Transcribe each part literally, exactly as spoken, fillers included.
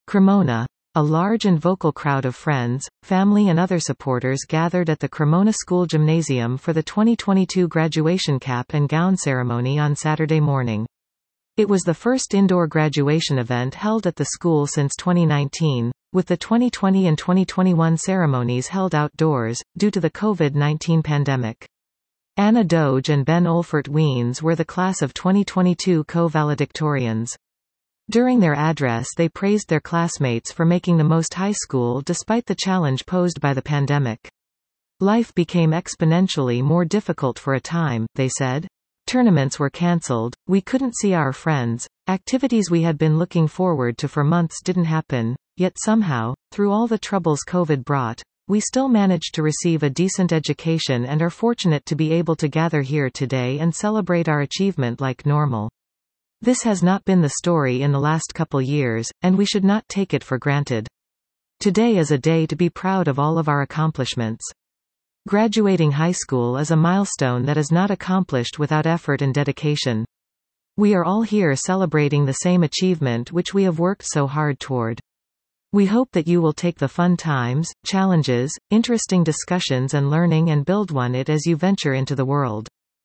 Cremona. A large and vocal crowd of friends, family and other supporters gathered at the Cremona School Gymnasium for the twenty twenty-two graduation cap and gown ceremony on Saturday morning. It was the first indoor graduation event held at the school since twenty nineteen, with the twenty twenty and twenty twenty-one ceremonies held outdoors, due to the COVID nineteen pandemic. Anna Doge and Ben Olfert Weens were the class of twenty twenty-two co-valedictorians. During their address they praised their classmates for making the most high school despite the challenge posed by the pandemic. Life became exponentially more difficult for a time, they said. Tournaments were cancelled, we couldn't see our friends, activities we had been looking forward to for months didn't happen, yet somehow, through all the troubles COVID brought, we still managed to receive a decent education and are fortunate to be able to gather here today and celebrate our achievement like normal. This has not been the story in the last couple years, and we should not take it for granted. Today is a day to be proud of all of our accomplishments. Graduating high school is a milestone that is not accomplished without effort and dedication. We are all here celebrating the same achievement which we have worked so hard toward. We hope that you will take the fun times, challenges, interesting discussions and learning and build one it as you venture into the world.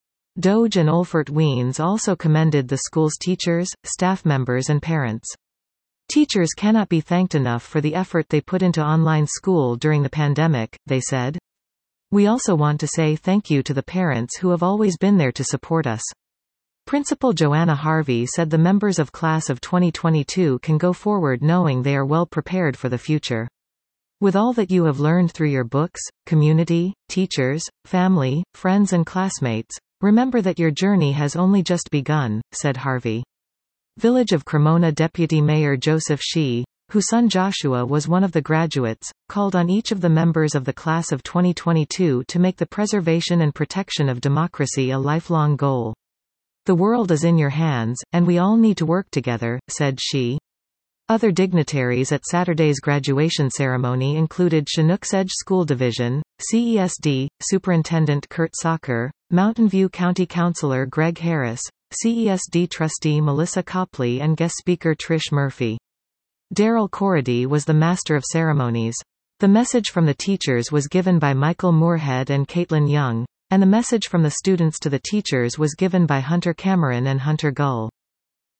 Doge and Olfert Weens also commended the school's teachers, staff members and parents. Teachers cannot be thanked enough for the effort they put into online school during the pandemic, they said. We also want to say thank you to the parents who have always been there to support us. Principal Joanna Harvey said the members of class of twenty twenty-two can go forward knowing they are well prepared for the future. With all that you have learned through your books, community, teachers, family, friends and classmates, remember that your journey has only just begun, said Harvey. Village of Cremona Deputy Mayor Joseph Shee, whose son Joshua was one of the graduates, called on each of the members of the class of twenty twenty-two to make the preservation and protection of democracy a lifelong goal. The world is in your hands, and we all need to work together, said Shee. Other dignitaries at Saturday's graduation ceremony included Chinook's Edge School Division, C E S D, Superintendent Kurt Socker, Mountain View County Councilor Greg Harris, C E S D Trustee Melissa Copley and guest speaker Trish Murphy. Daryl Corridy was the master of ceremonies. The message from the teachers was given by Michael Moorhead and Caitlin Young, and the message from the students to the teachers was given by Hunter Cameron and Hunter Gull.